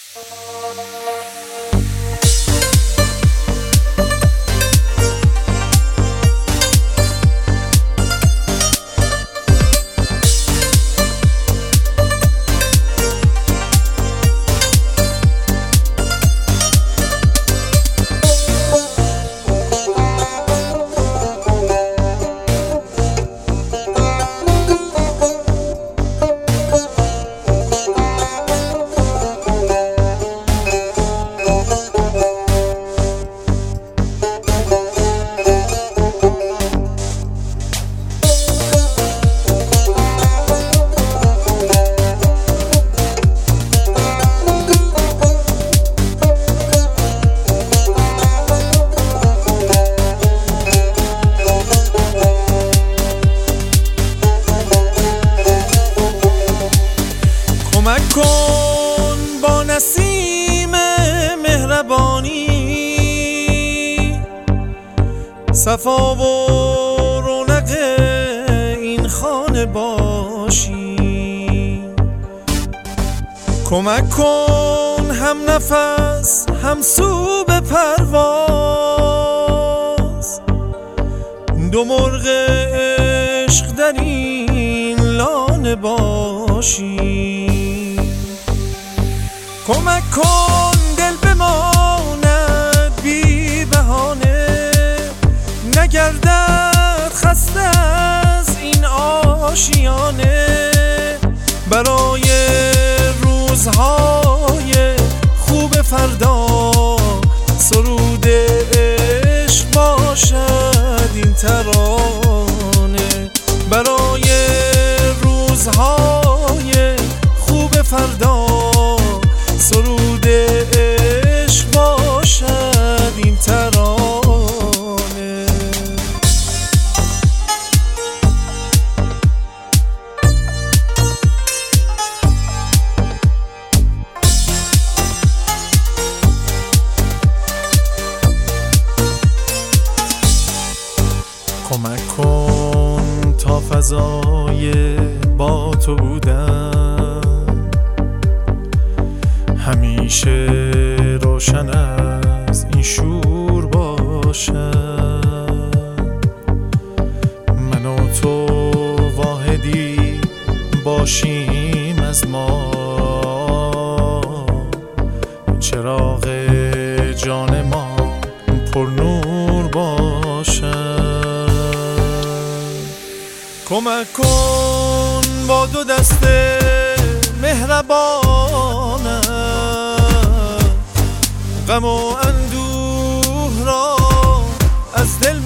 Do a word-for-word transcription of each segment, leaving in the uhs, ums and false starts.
کمک کن با نسیم مهربانی صفا و رونق این خانه باشی. کمک کن هم نفس هم سو به پرواز دو مرغ عشق در این لانه باشی. کمک کن دل بماند بی بهانه نگردد خسته از این آشیانه برای روزهای خوب فردا سرود عشق باشد این ترانه برای روزهای خوب فردا سرود عشق باشد این ترانه. کمک کن تا فضای با تو بودن همیشه روشن از این شور باشد. من و تو واحدی باشیم از ما چراغ جان ما پر نور باشد. کمک کن با دو دست مهربانت غم و اندوه را از دل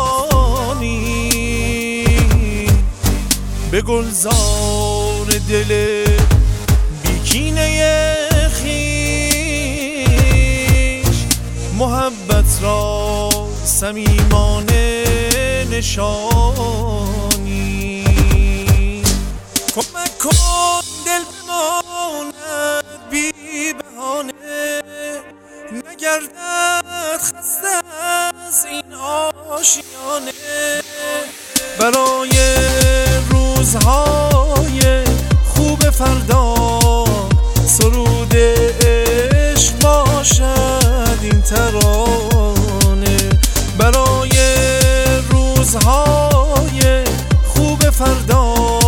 برانی به گلزار دل بیکینه خویش محبت را صمیمانه نشانی. کمک کن دل بماند بی بهانه نگردد خسته از این آشیانه برای روزهای خوب فردا سرود عشق باشد این ترانه برای روزهای خوب فردا